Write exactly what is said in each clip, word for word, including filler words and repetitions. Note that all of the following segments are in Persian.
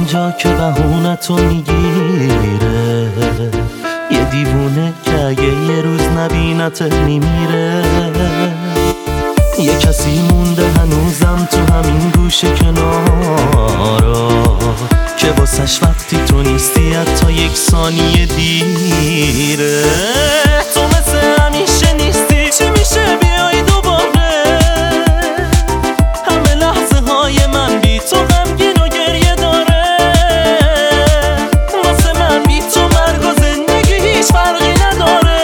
اینجا که بهونتو میگیره، یه دیوونه که اگه یه روز نبینت میمیره. یه کسی مونده هنوزم تو همین گوشه کنارا که واسش وقتی تو نیستی حتی یک ثانیه دیره. تو مثل همیشه نیستی، چی میشه بیای دوباره؟ همه لحظه های من بی تو غمگین و گریه داره. واسه من بی تو مرگ و زندگی هیچ فرقی نداره.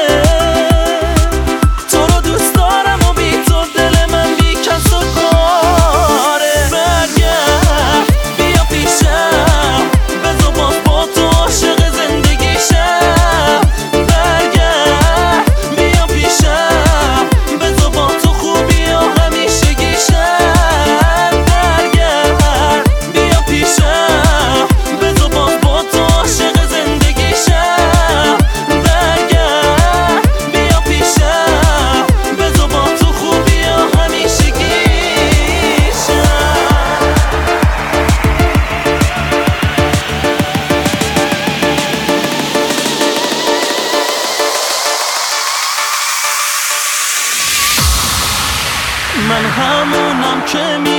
تو رو دوست دارم و بی تو دل من بی کس و کاره. برگرد بیا پیشم، بذار باز با تو عاشق زندگی شم. برگرد بیا پیشم، بذار با تو خوبی و همیشگی شم. برگرد بیا پیشم، بذار باز با تو عاشق زندگی شم. برگرد بیا پیشم، بذار با تو خوبی و همیشگی شم. من همونم که می